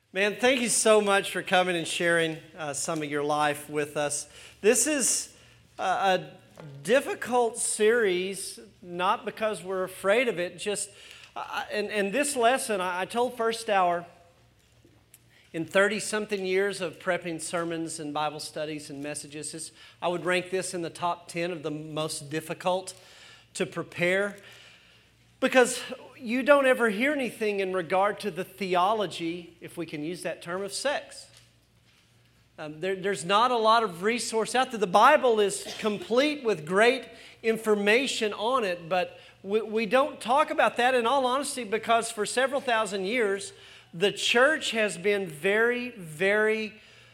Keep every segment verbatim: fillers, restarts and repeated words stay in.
Man, thank you so much for coming and sharing uh, some of your life with us. This is a, a difficult series, not because we're afraid of it, just, uh, and, and this lesson, I, I told First Hour, in thirty-something years of prepping sermons and Bible studies and messages, this, I would rank this in the top ten of the most difficult to prepare, because you don't ever hear anything in regard to the theology, if we can use that term, of sex. Um, there, there's not a lot of resource out there. The Bible is complete with great information on it, but we, we don't talk about that, in all honesty, because for several thousand years, the church has been very, very,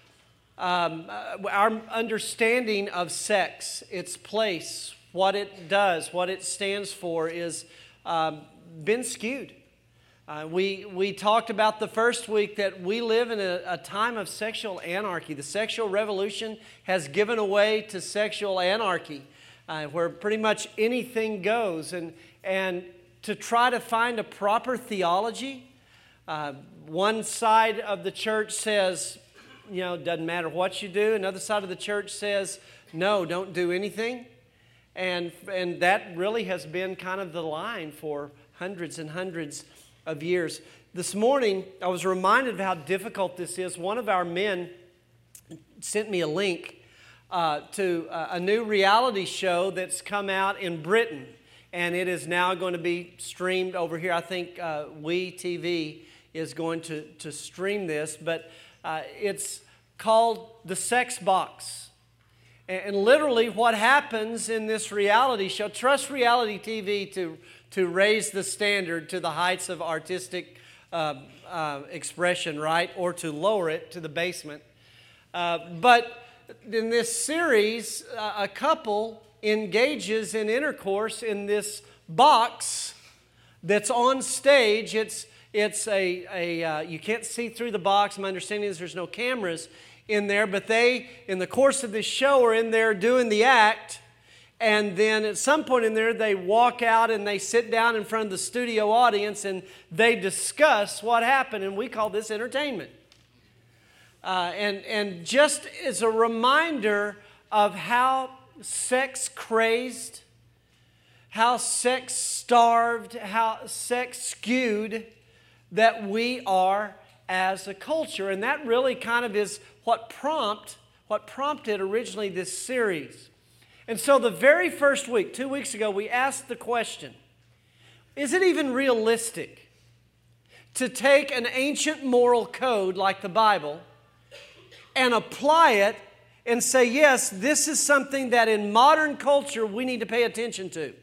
um, uh, our understanding of sex, its place, what it does, what it stands for is um, been skewed. Uh, we we talked about the first week that we live in a, a time of sexual anarchy. The sexual revolution has given away to sexual anarchy, uh, where pretty much anything goes. And, and to try to find a proper theology, uh, one side of the church says, you know, it doesn't matter what you do. Another side of the church says, no, don't do anything. And, and that really has been kind of the line for hundreds and hundreds of years. This morning, I was reminded of how difficult this is. One of our men sent me a link uh, to uh, a new reality show that's come out in Britain, and it is now going to be streamed over here. I think uh, We T V is going to, to stream this, but uh, it's called The Sex Box. And literally what happens in this reality show, trust reality T V to, to raise the standard to the heights of artistic uh, uh, expression, right? Or to lower it to the basement. Uh, but in this series, uh, a couple engages in intercourse in this box that's on stage. It's, it's a, a uh, you can't see through the box. My understanding is there's no cameras in there, but they, in the course of this show, are in there doing the act, and then at some point in there, they walk out and they sit down in front of the studio audience and they discuss what happened, and we call this entertainment. Uh, and, and just as a reminder of how sex-crazed, how sex-starved, how sex-skewed that we are as a culture. And that really kind of is what prompt, what prompted originally this series. And so the very first week, two weeks ago, we asked the question, is it even realistic to take an ancient moral code like the Bible and apply it and say, yes, this is something that in modern culture we need to pay attention to?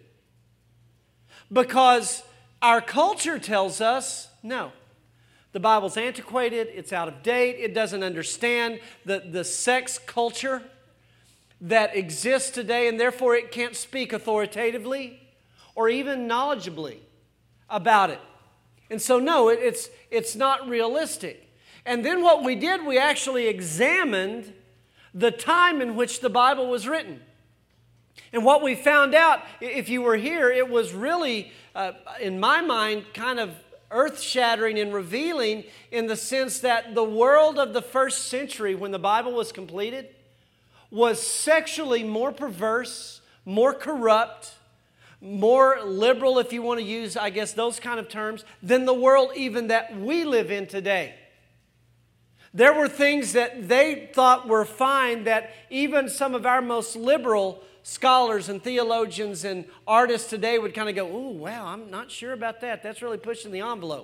Because our culture tells us, no. The Bible's antiquated, it's out of date, it doesn't understand the, the sex culture that exists today, and therefore it can't speak authoritatively or even knowledgeably about it. And so no, it, it's, it's not realistic. And then what we did, we actually examined the time in which the Bible was written. And what we found out, if you were here, it was really, uh, in my mind, kind of earth-shattering and revealing, in the sense that the world of the first century, when the Bible was completed, was sexually more perverse, more corrupt, more liberal, if you want to use, I guess, those kind of terms, than the world even that we live in today. There were things that they thought were fine that even some of our most liberal scholars and theologians and artists today would kind of go, ooh, wow, I'm not sure about that. That's really pushing the envelope.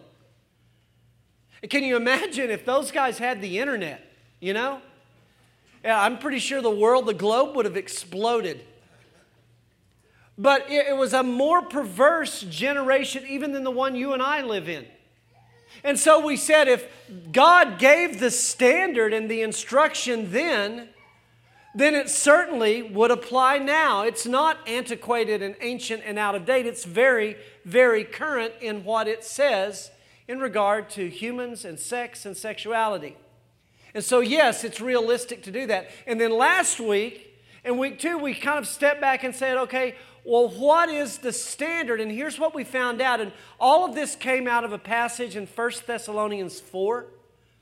Can you imagine if those guys had the internet, you know? Yeah, I'm pretty sure the world, the globe would have exploded. But it, it was a more perverse generation even than the one you and I live in. And so we said, if God gave the standard and the instruction then, then it certainly would apply now. It's not antiquated and ancient and out of date. It's very, very current in what it says in regard to humans and sex and sexuality. And so, yes, it's realistic to do that. And then last week, and week two, we kind of stepped back and said, okay, well, what is the standard? And here's what we found out. And all of this came out of a passage in First Thessalonians four.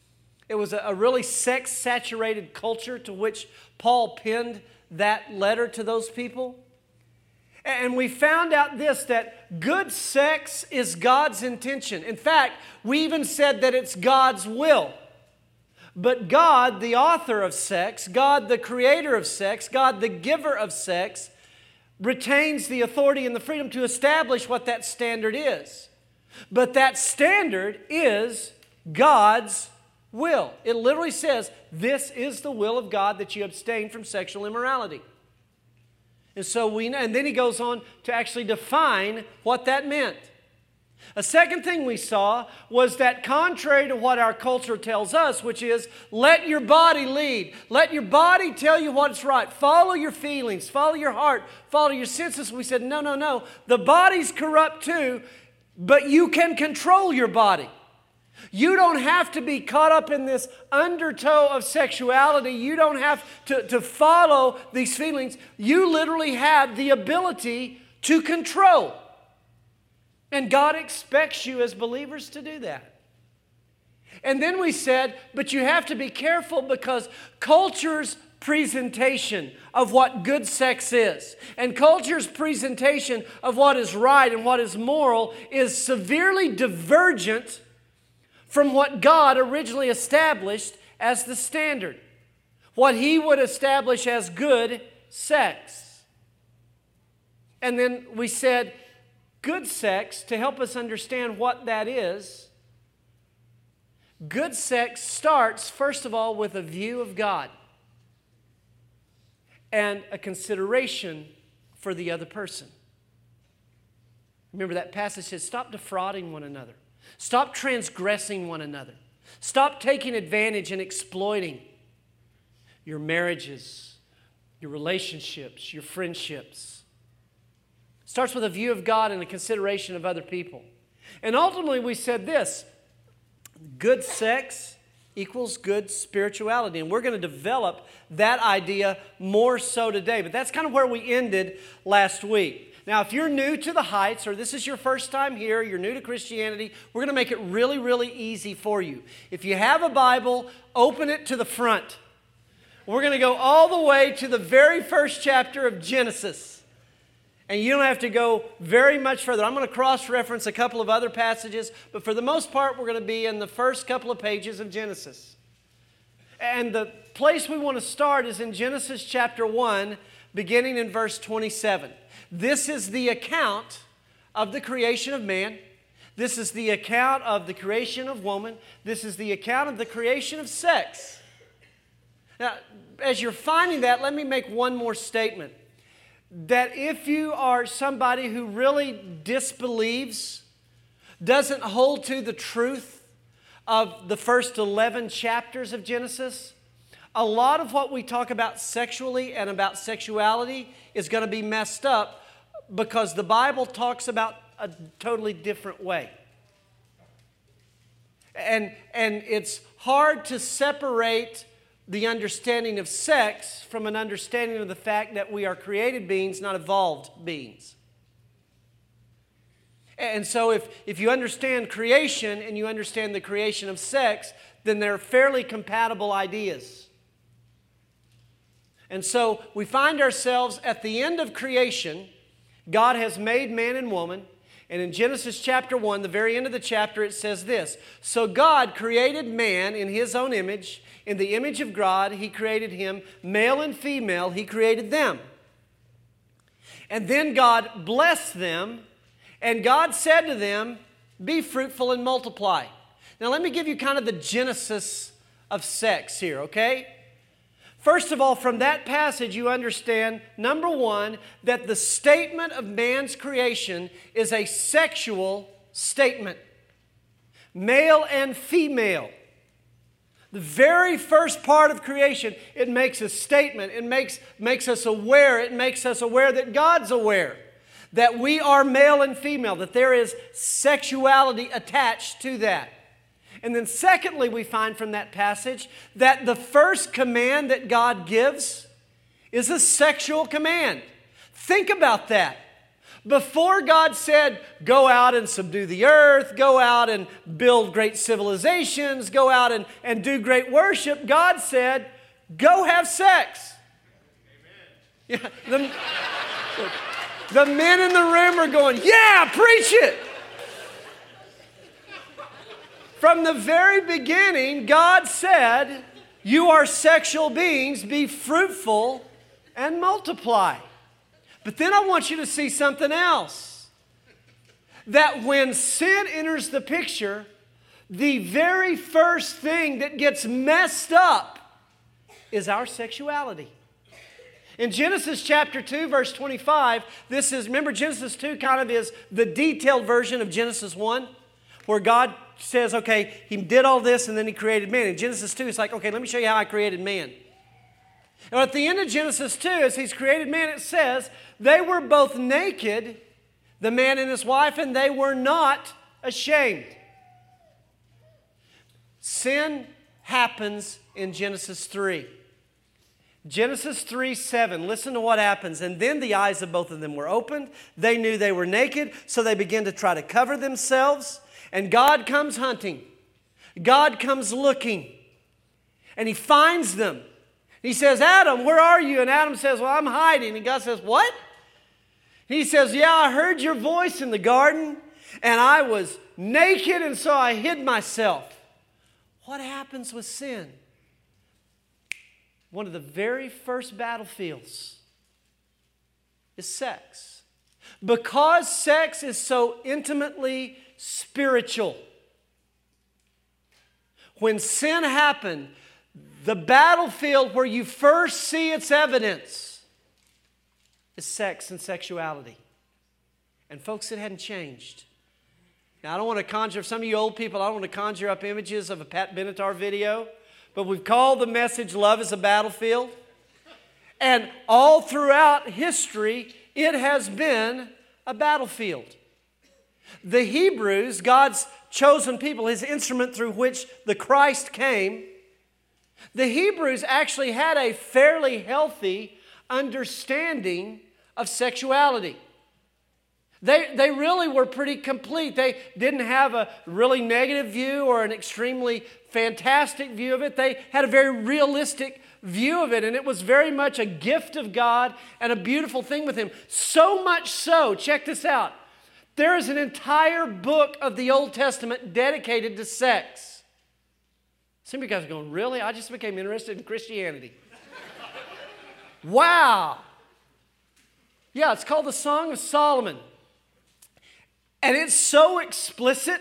It was a, a really sex-saturated culture to which Paul penned that letter to those people. And we found out this, that good sex is God's intention. In fact, we even said that it's God's will. But God, the author of sex, God, the creator of sex, God, the giver of sex, retains the authority and the freedom to establish what that standard is. But that standard is God's will. It literally says, this is the will of God, that you abstain from sexual immorality. And so we know, and then he goes on to actually define what that meant. A second thing we saw was that contrary to what our culture tells us, which is let your body lead. Let your body tell you what's right. Follow your feelings. Follow your heart. Follow your senses. We said, no, no, no. The body's corrupt too, but you can control your body. You don't have to be caught up in this undertow of sexuality. You don't have to, to follow these feelings. You literally have the ability to control. And God expects you as believers to do that. And then we said, but you have to be careful because culture's presentation of what good sex is and culture's presentation of what is right and what is moral is severely divergent from what God originally established as the standard. What He would establish as good sex. And then we said, good sex, to help us understand what that is, good sex starts, first of all, with a view of God and a consideration for the other person. Remember that passage says, stop defrauding one another. Stop transgressing one another. Stop taking advantage and exploiting your marriages, your relationships, your friendships. It starts with a view of God and a consideration of other people. And ultimately we said this, good sex equals good spirituality. And we're going to develop that idea more so today. But that's kind of where we ended last week. Now, if you're new to the Heights, or this is your first time here, you're new to Christianity, we're going to make it really, really easy for you. If you have a Bible, open it to the front. We're going to go all the way to the very first chapter of Genesis. And you don't have to go very much further. I'm going to cross-reference a couple of other passages, but for the most part, we're going to be in the first couple of pages of Genesis. And the place we want to start is in Genesis chapter one, beginning in verse twenty-seven. This is the account of the creation of man. This is the account of the creation of woman. This is the account of the creation of sex. Now, as you're finding that, let me make one more statement. That if you are somebody who really disbelieves, doesn't hold to the truth of the first eleven chapters of Genesis, a lot of what we talk about sexually and about sexuality is going to be messed up because the Bible talks about a totally different way. And, and it's hard to separate the understanding of sex from an understanding of the fact that we are created beings, not evolved beings. And so if, if you understand creation and you understand the creation of sex, then they're fairly compatible ideas. And so we find ourselves at the end of creation. God has made man and woman. And in Genesis chapter one, the very end of the chapter, it says this. So God created man in His own image. In the image of God, He created him. Male and female, He created them. And then God blessed them. And God said to them, be fruitful and multiply. Now let me give you kind of the genesis of sex here, okay? First of all, from that passage, you understand, number one, that the statement of man's creation is a sexual statement. Male and female. The very first part of creation, it makes a statement. It makes, makes us aware. It makes us aware that God's aware. That we are male and female. That there is sexuality attached to that. And then secondly, we find from that passage that the first command that God gives is a sexual command. Think about that. Before God said, go out and subdue the earth, go out and build great civilizations, go out and, and do great worship, God said, go have sex. Amen. Yeah, the, the men in the room are going, yeah, preach it. From the very beginning, God said, you are sexual beings, be fruitful and multiply. But then I want you to see something else. That when sin enters the picture, the very first thing that gets messed up is our sexuality. In Genesis chapter two, verse twenty-five, this is, remember Genesis two kind of is the detailed version of Genesis one, where God says, okay, He did all this and then He created man. In Genesis two, it's like, okay, let me show you how I created man. And at the end of Genesis two, as He's created man, it says, they were both naked, the man and his wife, and they were not ashamed. Sin happens in Genesis three. Genesis three seven, listen to what happens. And then the eyes of both of them were opened. They knew they were naked, so they began to try to cover themselves. And God comes hunting. God comes looking. And He finds them. He says, Adam, where are you? And Adam says, well, I'm hiding. And God says, what? He says, yeah, I heard your voice in the garden, and I was naked, and so I hid myself. What happens with sin? One of the very first battlefields is sex. Because sex is so intimately spiritual. When sin happened, the battlefield where you first see its evidence is sex and sexuality. And folks, it hadn't changed. Now, I don't want to conjure, some of you old people, I don't want to conjure up images of a Pat Benatar video, but we've called the message, Love is a Battlefield. And all throughout history, it has been a battlefield. The Hebrews, God's chosen people, His instrument through which the Christ came, the Hebrews actually had a fairly healthy understanding of sexuality. They, they really were pretty complete. They didn't have a really negative view or an extremely fantastic view of it. They had a very realistic view of it, and it was very much a gift of God and a beautiful thing with Him. So much so, check this out, there is an entire book of the Old Testament dedicated to sex. Some of you guys are going, really? I just became interested in Christianity. Wow. Yeah, it's called the Song of Solomon. And it's so explicit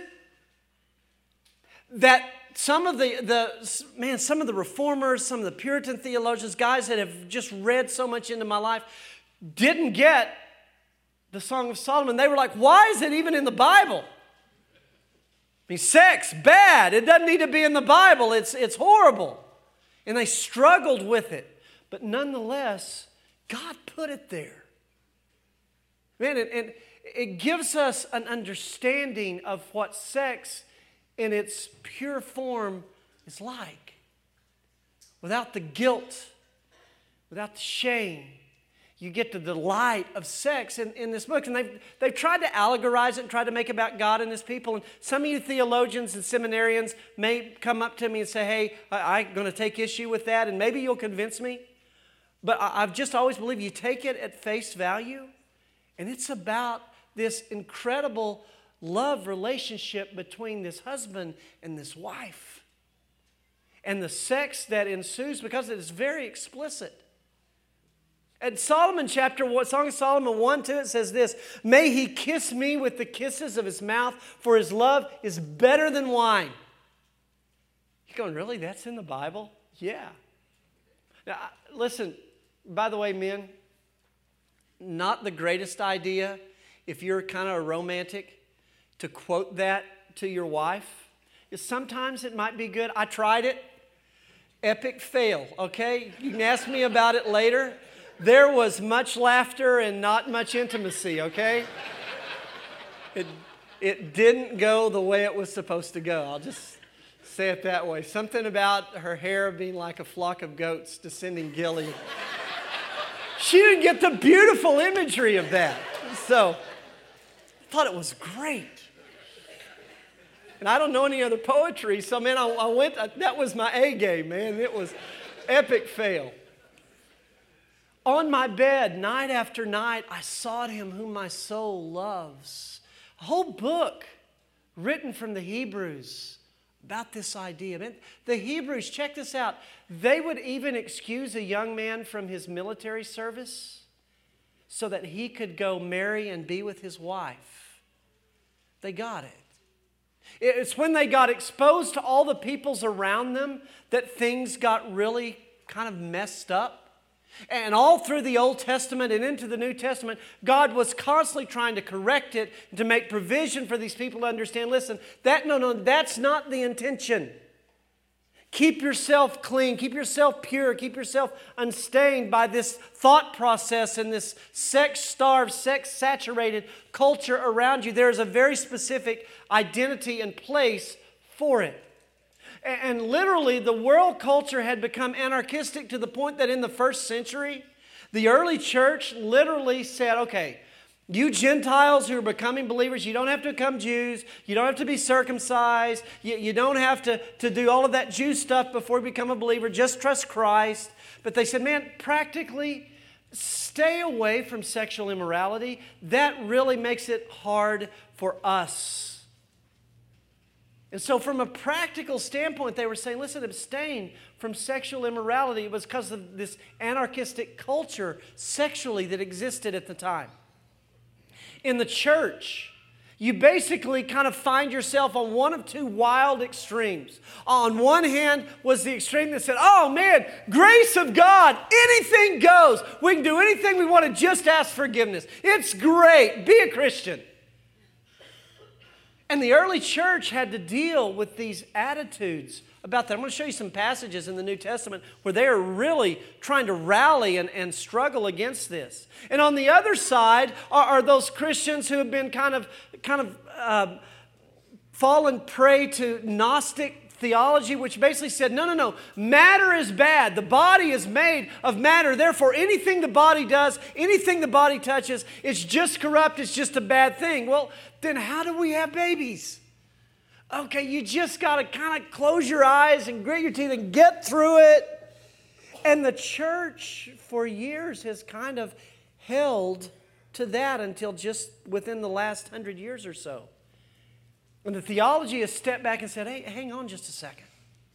that some of the, the, man, some of the reformers, some of the Puritan theologians, guys that have just read so much into my life, didn't get the Song of Solomon. They were like, why is it even in the Bible? I mean, sex, bad. It doesn't need to be in the Bible. It's, it's horrible. And they struggled with it. But nonetheless, God put it there. Man, and, and it gives us an understanding of what sex in its pure form is like. Without the guilt, without the shame, you get the delight of sex in, in this book. And they've, they've tried to allegorize it and tried to make about God and His people. And some of you theologians and seminarians may come up to me and say, hey, I, I'm going to take issue with that, and maybe you'll convince me. But I, I've just always believed you take it at face value, and it's about this incredible love relationship between this husband and this wife. And the sex that ensues because it is very explicit. At Solomon chapter one, Song of Solomon one, two, it says this, may he kiss me with the kisses of his mouth, for his love is better than wine. You're going, really? That's in the Bible? Yeah. Now, listen, by the way, men, not the greatest idea if you're kind of a romantic to quote that to your wife. Sometimes it might be good. I tried it. Epic fail, okay? You can ask me about it later. There was much laughter and not much intimacy, okay? It, it didn't go the way it was supposed to go. I'll just say it that way. Something about her hair being like a flock of goats descending Gilead. She didn't get the beautiful imagery of that. So, thought it was great. And I don't know any other poetry, so man, I, I went, that was my A game, man. It was epic fail. On my bed, night after night, I sought him whom my soul loves. A whole book written from the Hebrews about this idea. Man, the Hebrews, check this out, they would even excuse a young man from his military service so that he could go marry and be with his wife. They got it. It's when they got exposed to all the peoples around them that things got really kind of messed up. And all through the Old Testament and into the New Testament, God was constantly trying to correct it, to make provision for these people to understand, listen, that no, no, that's not the intention. Keep yourself clean, keep yourself pure, keep yourself unstained by this thought process and this sex-starved, sex-saturated culture around you. There is a very specific identity and place for it. And literally, the world culture had become anarchistic to the point that in the first century, the early church literally said, okay, you Gentiles who are becoming believers, you don't have to become Jews. You don't have to be circumcised. You, you don't have to, to do all of that Jew stuff before you become a believer. Just trust Christ. But they said, man, practically stay away from sexual immorality. That really makes it hard for us. And so from a practical standpoint, they were saying, listen, abstain from sexual immorality. It was because of this anarchistic culture sexually that existed at the time. In the church, you basically kind of find yourself on one of two wild extremes. On one hand was the extreme that said, oh man, grace of God, anything goes. We can do anything we want to, just ask forgiveness. It's great. Be a Christian. And the early church had to deal with these attitudes about that. I'm going to show you some passages in the New Testament where they are really trying to rally and, and struggle against this. And on the other side are, are those Christians who have been kind of, kind of uh, fallen prey to Gnostic theology, which basically said, no, no, no, matter is bad. The body is made of matter. Therefore, anything the body does, anything the body touches, it's just corrupt. It's just a bad thing. Well, then how do we have babies? Okay, you just got to kind of close your eyes and grit your teeth and get through it. And the church for years has kind of held to that until just within the last hundred years or so. And the theology has stepped back and said, hey, hang on just a second.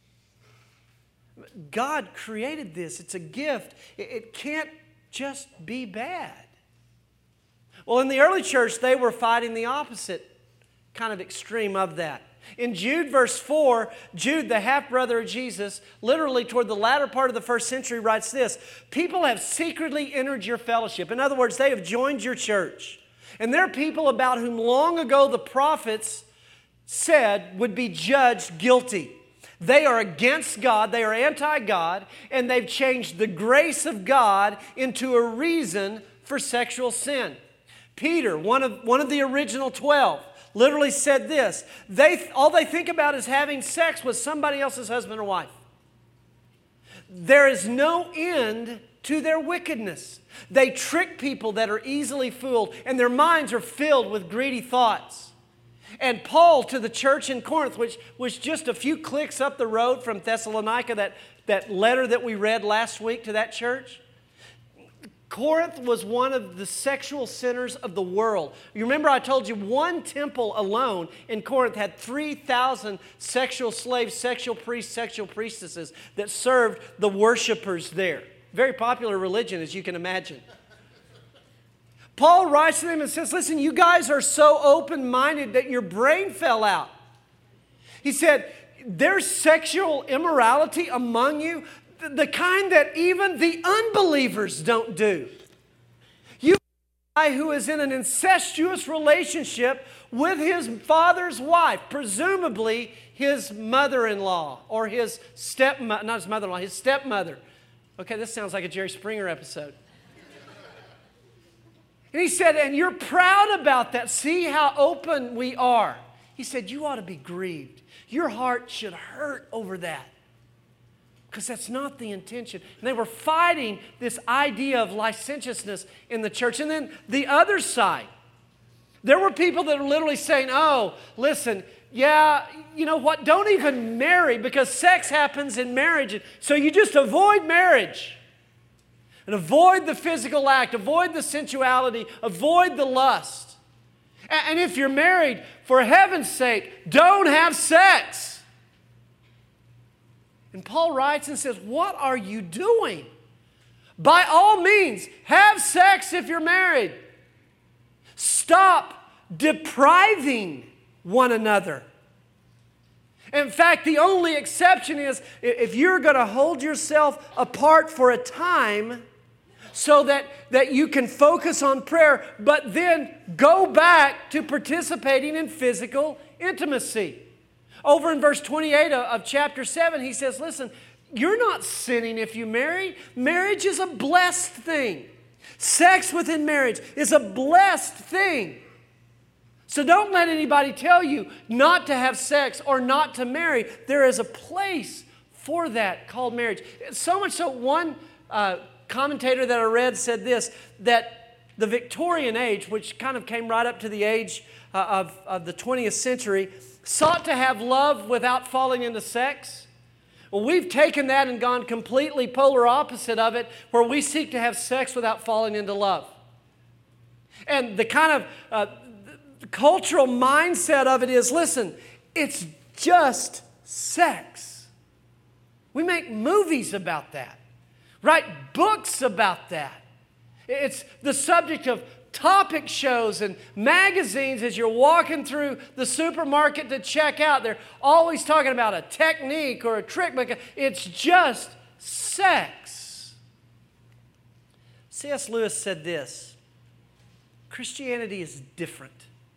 God created this. It's a gift. It can't just be bad. Well, in the early church, they were fighting the opposite kind of extreme of that. In Jude verse four, Jude, the half-brother of Jesus, literally toward the latter part of the first century writes this, people have secretly entered your fellowship. In other words, they have joined your church. And there are people about whom long ago the prophets said would be judged guilty. They are against God, they are anti-God, and they've changed the grace of God into a reason for sexual sin. Peter, one of, one of the original twelve, literally said this, they, all they think about is having sex with somebody else's husband or wife. There is no end to their wickedness. They trick people that are easily fooled, and their minds are filled with greedy thoughts. And Paul to the church in Corinth, which was just a few clicks up the road from Thessalonica, that, that letter that we read last week to that church, Corinth was one of the sexual centers of the world. You remember I told you one temple alone in Corinth had three thousand sexual slaves, sexual priests, sexual priestesses that served the worshipers there. Very popular religion, as you can imagine. Paul writes to them and says, listen, you guys are so open-minded that your brain fell out. He said, there's sexual immorality among you, the kind that even the unbelievers don't do. You guy who is in an incestuous relationship with his father's wife, presumably his mother-in-law or his stepmother, not his mother-in-law, his stepmother. Okay, this sounds like a Jerry Springer episode. And he said, and you're proud about that. See how open we are. He said, you ought to be grieved. Your heart should hurt over that. Because that's not the intention. And they were fighting this idea of licentiousness in the church. And then the other side, There were people that were literally saying, oh, listen, yeah, you know what, don't even marry because sex happens in marriage. So you just avoid marriage and avoid the physical act, avoid the sensuality, avoid the lust. And if you're married, for heaven's sake, don't have sex. And Paul writes and says, what are you doing? By all means, have sex if you're married. Stop depriving one another. In fact, the only exception is if you're going to hold yourself apart for a time so that, that you can focus on prayer, but then go back to participating in physical intimacy. Over in verse twenty-eight of, of chapter seven, he says, listen, you're not sinning if you marry. Marriage is a blessed thing. Sex within marriage is a blessed thing. So don't let anybody tell you not to have sex or not to marry. There is a place for that called marriage. So much so, one uh, commentator that I read said this, that the Victorian age, which kind of came right up to the age uh, of, of the twentieth century, sought to have love without falling into sex. Well, we've taken that and gone completely polar opposite of it, where we seek to have sex without falling into love. And the kind of uh, the cultural mindset of it is, listen, it's just sex. We make movies about that, write books about that. It's the subject of topic shows and magazines as you're walking through the supermarket to check out. They're always talking about a technique or a trick, but it's just sex. C S Lewis said this, Christianity is different.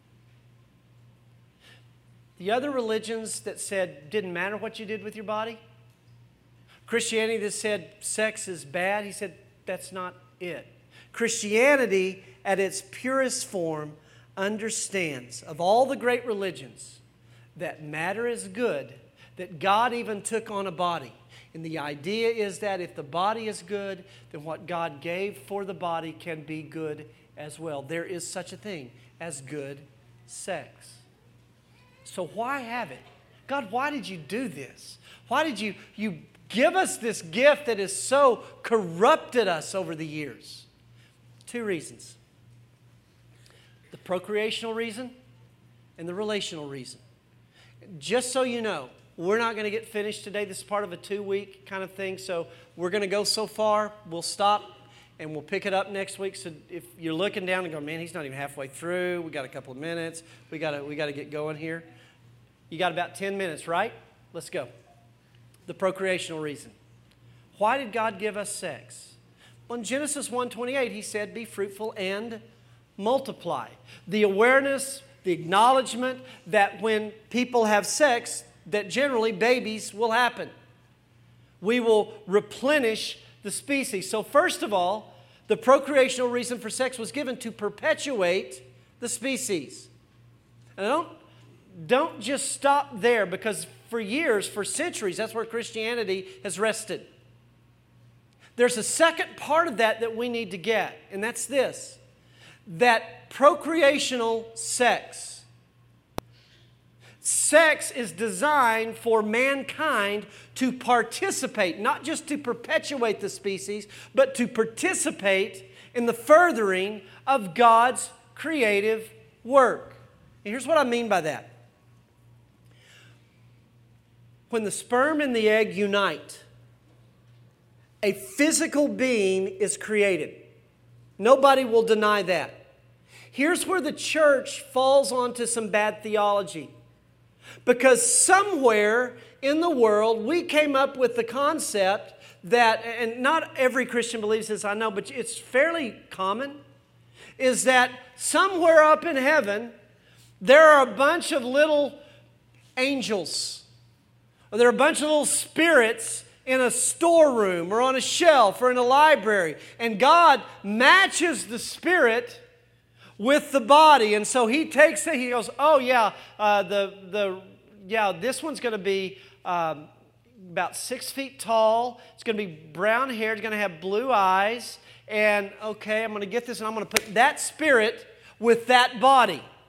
The other religions that said didn't matter what you did with your body, Christianity that said sex is bad, he said that's not it. Christianity at its purest form understands of all the great religions that matter is good, that God even took on a body. And the idea is that if the body is good, then what God gave for the body can be good as well. There is such a thing as good sex. So why have it? God, why did you do this? Why did you, you give us this gift that has so corrupted us over the years? Two reasons. The procreational reason and the relational reason. Just so you know, we're not going to get finished today. This is part of a two-week kind of thing. So we're going to go so far. We'll stop and we'll pick it up next week. So if you're looking down and going, man, he's not even halfway through. We got a couple of minutes. We got to we got to get going here. You got about ten minutes, right? Let's go. The procreational reason. Why did God give us sex? Well, in Genesis one twenty-eight, he said, be fruitful and multiply. The awareness, the acknowledgement that when people have sex, that generally babies will happen. We will replenish the species. So first of all, the procreational reason for sex was given to perpetuate the species. And don't, don't just stop there, because for years, for centuries, that's where Christianity has rested. There's a second part of that that we need to get, and that's this. That procreational sex. Sex is designed for mankind to participate, not just to perpetuate the species, but to participate in the furthering of God's creative work. And here's what I mean by that. When the sperm and the egg unite, a physical being is created. Nobody will deny that. Here's where the church falls onto some bad theology. Because somewhere in the world we came up with the concept that, and not every Christian believes this, I know, but it's fairly common, is that somewhere up in heaven there are a bunch of little angels, or there are a bunch of little spirits in a storeroom or on a shelf or in a library. And God matches the spirit with the body. And so he takes it, he goes, oh yeah, uh, the, the, yeah, this one's going to be um, about six feet tall. It's going to be brown hair. It's going to have blue eyes. And okay, I'm going to get this and I'm going to put that spirit with that body.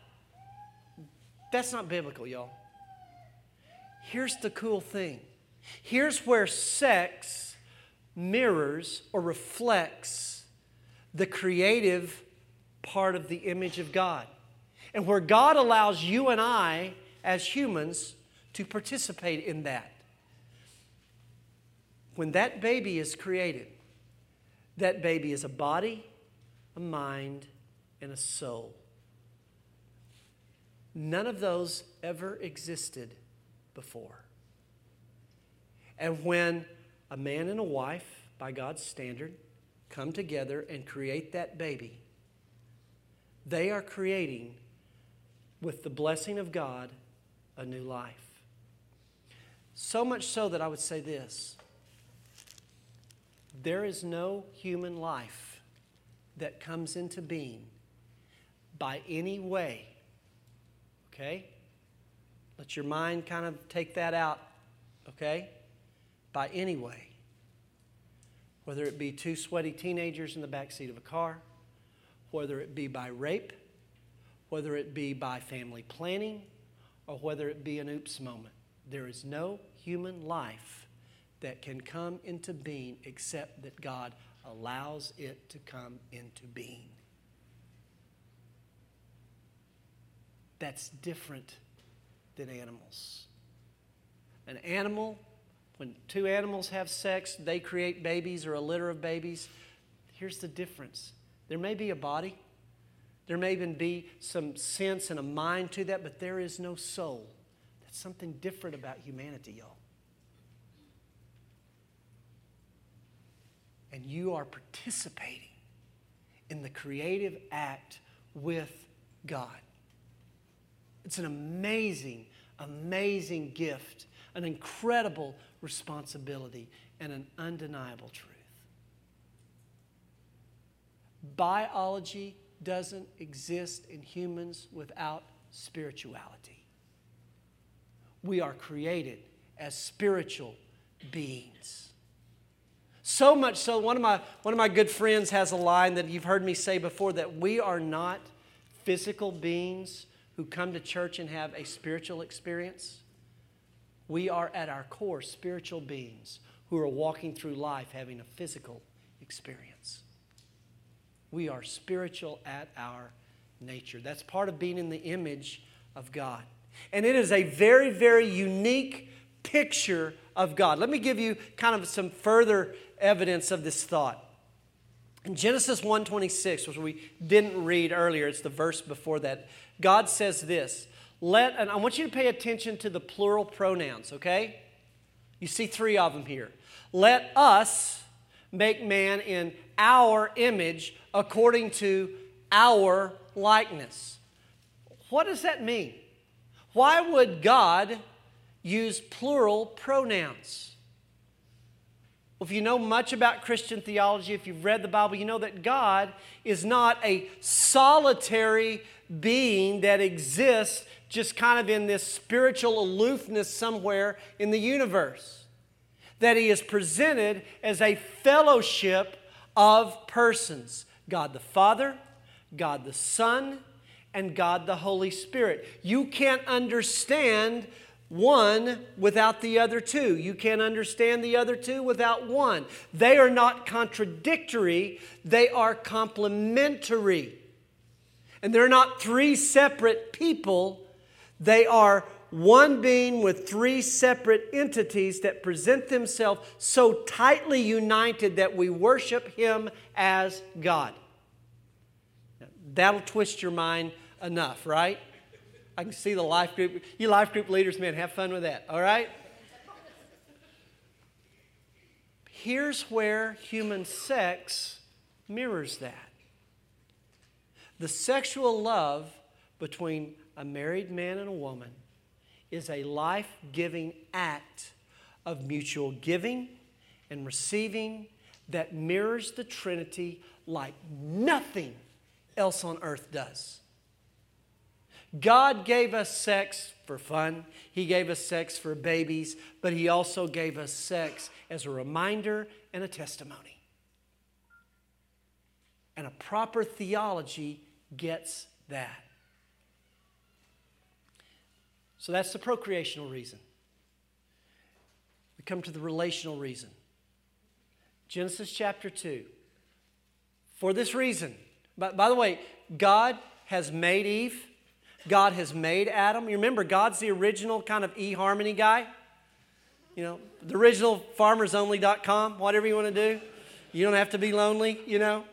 That's not biblical, y'all. Here's the cool thing. Here's where sex mirrors or reflects the creative part of the image of God. And where God allows you and I, as humans, to participate in that. When that baby is created, that baby is a body, a mind, and a soul. None of those ever existed before. And when a man and a wife, by God's standard, come together and create that baby, they are creating, with the blessing of God, a new life. So much so that I would say this: there is no human life that comes into being by any way. Okay? Let your mind kind of take that out. Okay? By any way. Whether it be two sweaty teenagers in the backseat of a car, whether it be by rape, whether it be by family planning, or whether it be an oops moment. There is no human life that can come into being except that God allows it to come into being. That's different than animals. An animal, when two animals have sex, they create babies or a litter of babies. Here's the difference. There may be a body. There may even be some sense and a mind to that, but there is no soul. That's something different about humanity, y'all. And you are participating in the creative act with God. It's an amazing, amazing gift, an incredible responsibility, and an undeniable truth. Biology doesn't exist in humans without spirituality. We are created as spiritual beings. So much so, one of my, one of my good friends has a line that you've heard me say before, that we are not physical beings who come to church and have a spiritual experience. We are at our core spiritual beings who are walking through life having a physical experience. We are spiritual at our nature. That's part of being in the image of God. And it is a very, very unique picture of God. Let me give you kind of some further evidence of this thought. In Genesis one twenty-six, which we didn't read earlier, it's the verse before that, God says this, let, and I want you to pay attention to the plural pronouns, okay? You see three of them here. Let us make man in our image according to our likeness. What does that mean? Why would God use plural pronouns? Well, if you know much about Christian theology, if you've read the Bible, you know that God is not a solitary being that exists just kind of in this spiritual aloofness somewhere in the universe. That He is presented as a fellowship of persons. God the Father, God the Son, and God the Holy Spirit. You can't understand one without the other two. You can't understand the other two without one. They are not contradictory, they are complementary. And they're not three separate people, they are one being with three separate entities that present themselves so tightly united that we worship Him as God. That'll twist your mind enough, right? I can see the life group. You life group leaders, man, have fun with that, all right? Here's where human sex mirrors that. The sexual love between a married man and a woman is a life-giving act of mutual giving and receiving that mirrors the Trinity like nothing else on earth does. God gave us sex for fun. He gave us sex for babies, but He also gave us sex as a reminder and a testimony. And a proper theology gets that. So that's the procreational reason. We come to the relational reason. Genesis chapter two. For this reason, by, by the way, God has made Eve. God has made Adam. You remember, God's the original kind of eHarmony guy. You know, the original farmers only dot com, whatever you want to do. You don't have to be lonely, you know.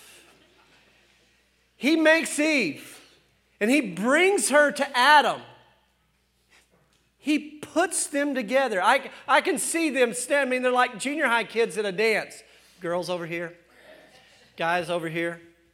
He makes Eve, and he brings her to Adam. He puts them together. I, I can see them stand. I mean, they're like junior high kids at a dance. Girls over here. Guys over here.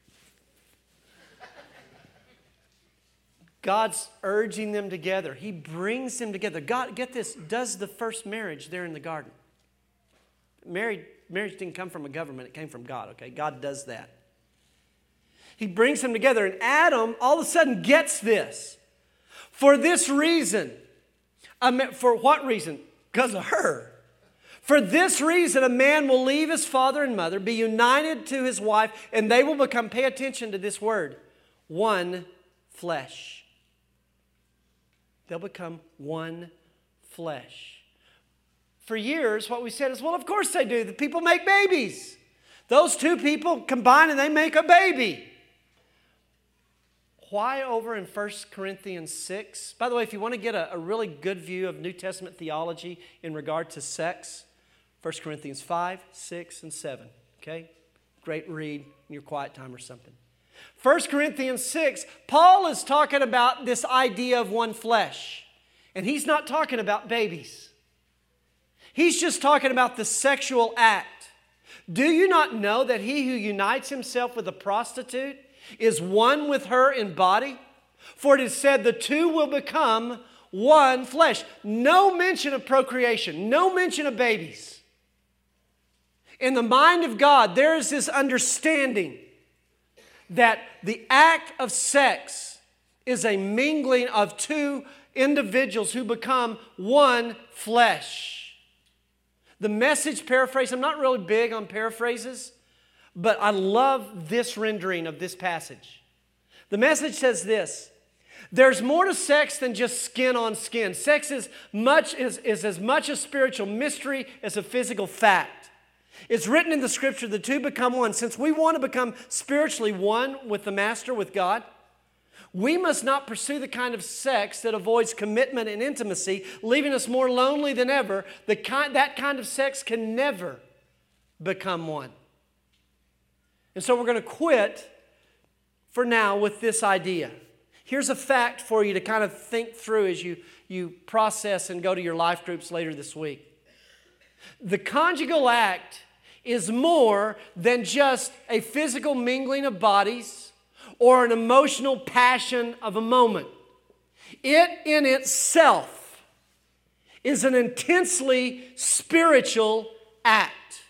God's urging them together. He brings them together. God, get this, does the first marriage there in the garden. Marriage, marriage didn't come from a government. It came from God, okay? God does that. He brings them together. And Adam all of a sudden gets this. For this reason. For what reason? Because of her. For this reason, a man will leave his father and mother, be united to his wife, and they will become, pay attention to this word, one flesh. They'll become one flesh. For years, what we said is, well, of course they do. The people make babies. Those two people combine and they make a baby. Why over in First Corinthians six? By the way, if you want to get a, a really good view of New Testament theology in regard to sex, First Corinthians five, six, and seven. Okay? Great read in your quiet time or something. First Corinthians six, Paul is talking about this idea of one flesh. And he's not talking about babies. He's just talking about the sexual act. Do you not know that he who unites himself with a prostitute is one with her in body? For it is said, the two will become one flesh. No mention of procreation. No mention of babies. In the mind of God, there is this understanding that the act of sex is a mingling of two individuals who become one flesh. The Message paraphrase, I'm not really big on paraphrases, but I love this rendering of this passage. The Message says this: there's more to sex than just skin on skin. Sex is, much, is, is as much a spiritual mystery as a physical fact. It's written in the Scripture, the two become one. Since we want to become spiritually one with the Master, with God, we must not pursue the kind of sex that avoids commitment and intimacy, leaving us more lonely than ever. The kind, that kind of sex can never become one. And so we're going to quit for now with this idea. Here's a fact for you to kind of think through as you, you process and go to your life groups later this week. The conjugal act is more than just a physical mingling of bodies or an emotional passion of a moment. It in itself is an intensely spiritual act.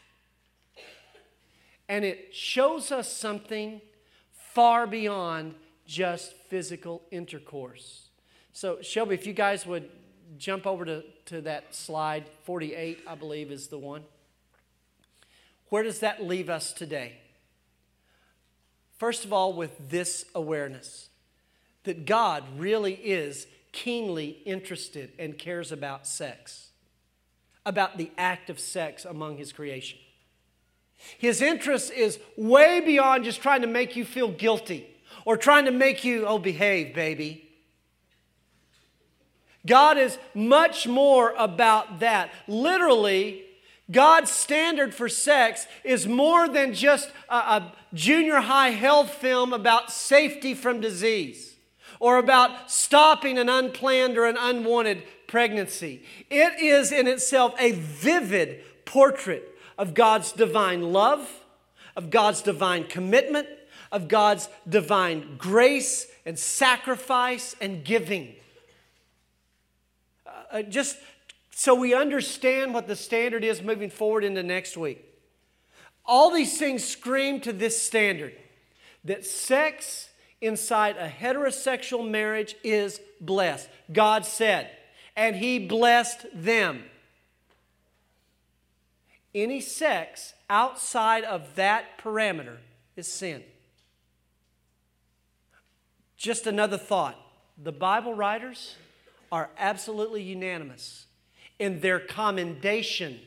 And it shows us something far beyond just physical intercourse. So, Shelby, if you guys would jump over to, to that slide, forty-eight, I believe, is the one. Where does that leave us today? First of all, with this awareness that God really is keenly interested and cares about sex, about the act of sex among His creation. His interest is way beyond just trying to make you feel guilty or trying to make you, oh, behave, baby. God is much more about that. Literally, God's standard for sex is more than just a, a junior high health film about safety from disease or about stopping an unplanned or an unwanted pregnancy. It is in itself a vivid portrait of God's divine love, of God's divine commitment, of God's divine grace and sacrifice and giving. Uh, just so we understand what the standard is moving forward into next week. All these things scream to this standard, that sex inside a heterosexual marriage is blessed. God said, and He blessed them. Any sex outside of that parameter is sin. Just another thought. The Bible writers are absolutely unanimous in their commendation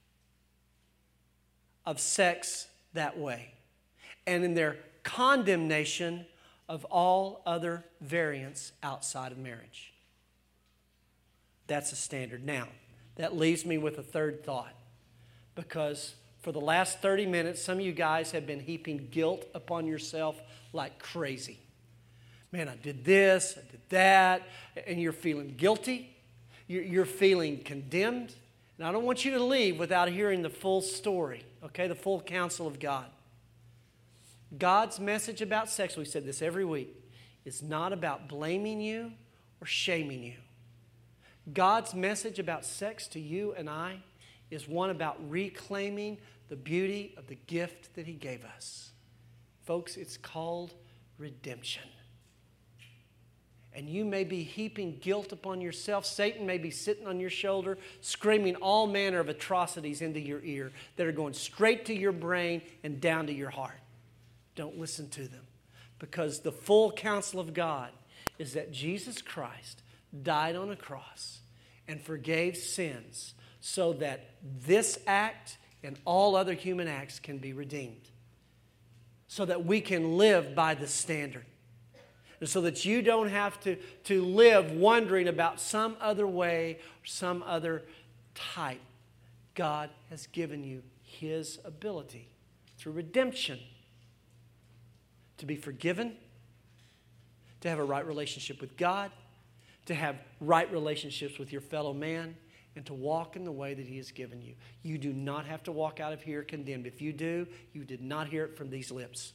of sex that way, and in their condemnation of all other variants outside of marriage. That's a standard. Now, that leaves me with a third thought, because for the last thirty minutes, some of you guys have been heaping guilt upon yourself like crazy. Man, I did this, I did that, and you're feeling guilty. You're feeling condemned. And I don't want you to leave without hearing the full story, okay, the full counsel of God. God's message about sex, we said this every week, is not about blaming you or shaming you. God's message about sex to you and I is one about reclaiming the beauty of the gift that He gave us. Folks, it's called redemption. And you may be heaping guilt upon yourself. Satan may be sitting on your shoulder, screaming all manner of atrocities into your ear that are going straight to your brain and down to your heart. Don't listen to them, because the full counsel of God is that Jesus Christ died on a cross and forgave sins so that this act and all other human acts can be redeemed, so that we can live by the standard, and so that you don't have to, to live wondering about some other way or some other type. God has given you His ability through redemption to be forgiven, to have a right relationship with God, to have right relationships with your fellow man, and to walk in the way that He has given you. You do not have to walk out of here condemned. If you do, you did not hear it from these lips.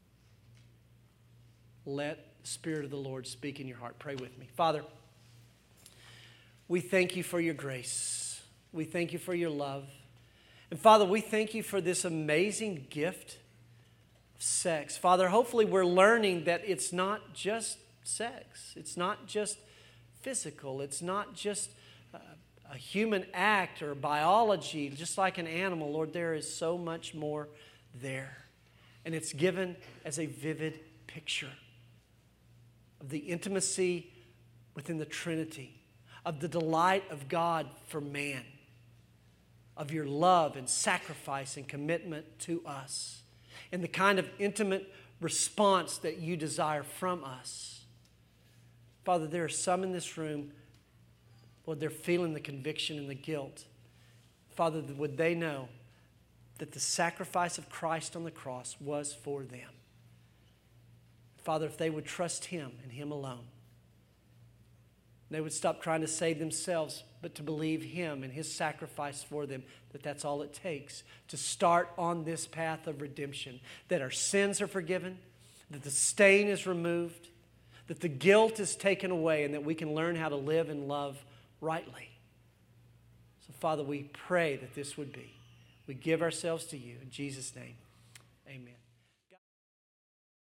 Let the Spirit of the Lord speak in your heart. Pray with me. Father, we thank You for Your grace. We thank You for Your love. And Father, we thank You for this amazing gift of sex. Father, hopefully we're learning that it's not just sex. It's not just physical. It's not just uh, a human act or biology, just like an animal. Lord, there is so much more there. And it's given as a vivid picture of the intimacy within the Trinity, of the delight of God for man, of Your love and sacrifice and commitment to us, and the kind of intimate response that You desire from us. Father, there are some in this room, Lord, they're feeling the conviction and the guilt. Father, would they know that the sacrifice of Christ on the cross was for them? Father, if they would trust Him and Him alone, they would stop trying to save themselves, but to believe Him and His sacrifice for them, that that's all it takes to start on this path of redemption, that our sins are forgiven, that the stain is removed, that the guilt is taken away, and that we can learn how to live and love rightly. So, Father, we pray that this would be. We give ourselves to You. In Jesus' name, amen.